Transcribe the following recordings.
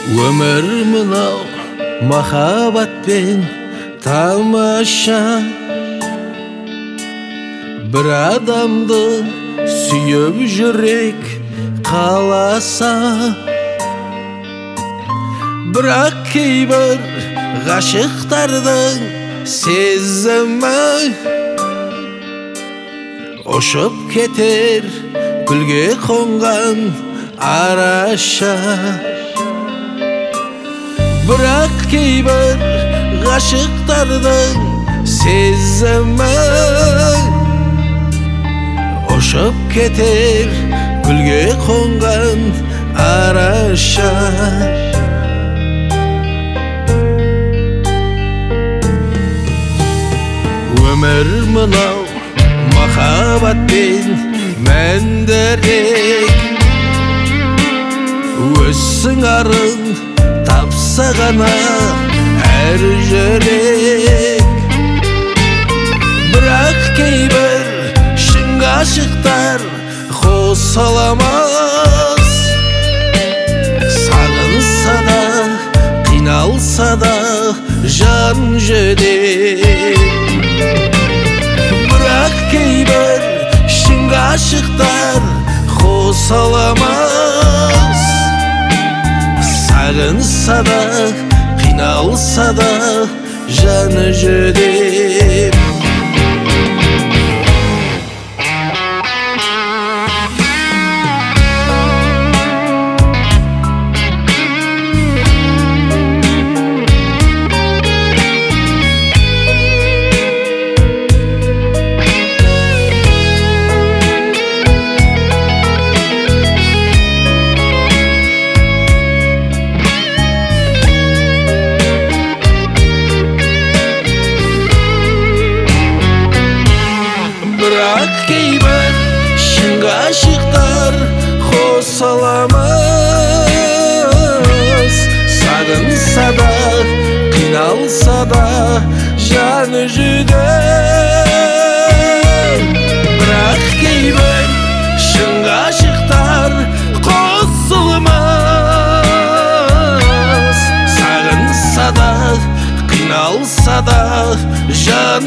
Өмір мынау махаббатпен тамаша. Бір адамды сүйіп жүрек қаласа, бірақ кейбір ғашықтардың сезімі ұшып кетер гүлге қонған араша. Бірақ кейбір ғашықтардың сезімі ұшып кетер гүлге қонған араша. Өмір мынау махаббатпен мәндірек, өз сыңарын тапса ғана әр жүрек. Бірақ кейбір шын ғашықтар қосыламас, сағынса да қиналса да жан жүрек. Бірақ кейбір шын ғашықтар қосыламас, сағынса да қиналса да жаны жүрек. Бірақ кейбір шын ғашықтар қосыламас, сағынса да қиналса да жаны жүрек. Бірақ кейбір шын ғашықтар қосылмас, сағынса да қиналса да жан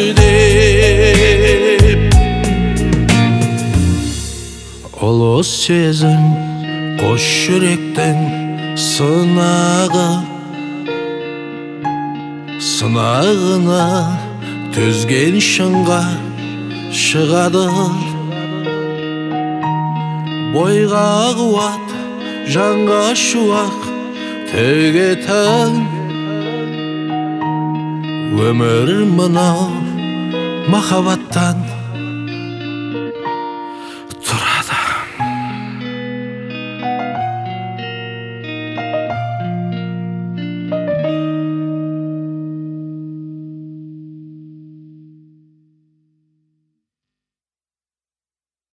жүрек. Ұлы сезім қос жүректің сынағы, сынағына төзген шыңға шығады. Бойға қуат, жанға шуақ төгетін. Өмір мынау махаббаттан